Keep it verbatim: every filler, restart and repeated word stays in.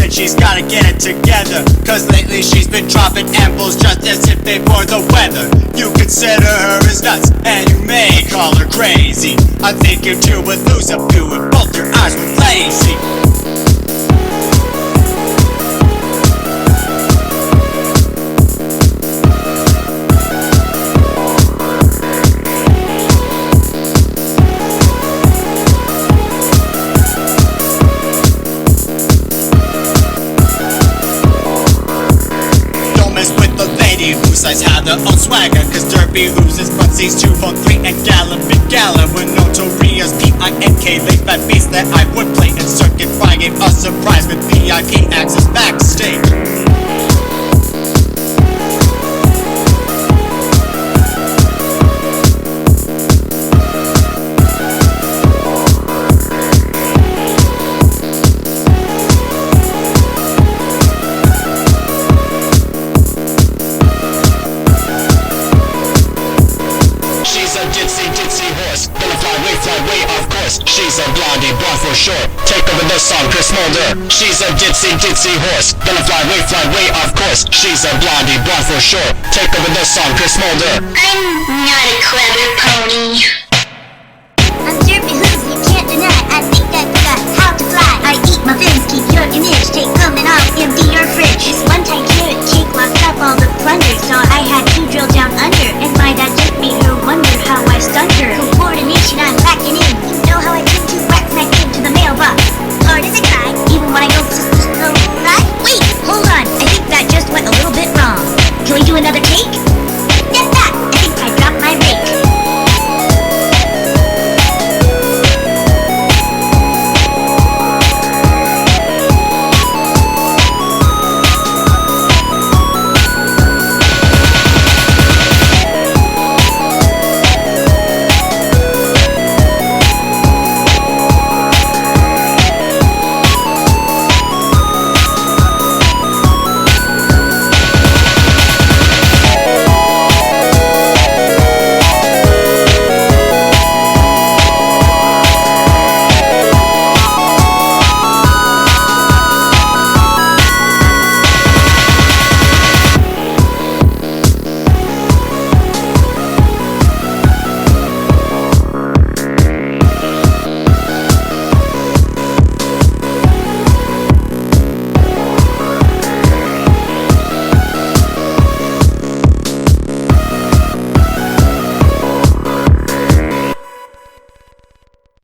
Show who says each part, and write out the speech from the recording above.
Speaker 1: and she's gotta get it together. Cause lately she's been dropping amples just as if they were the weather. You consider her as nuts, and you may call her crazy. I think you two would lose a few if both your eyes were lazy. Who says have their own swagger, cause Derby loses but sees two for three and Gallon big Gallon with notorious P I N K late fat beats that I would play in Circuit Friday. A surprise with V I P access backstage. She's a blondie, blonde for sure. Take over this song, Chris Mulder. She's a ditzy, ditzy horse. Gonna fly way, fly way, of course. She's a blondie, blonde for sure. Take over this song, Chris Mulder.
Speaker 2: I'm not a clever pony.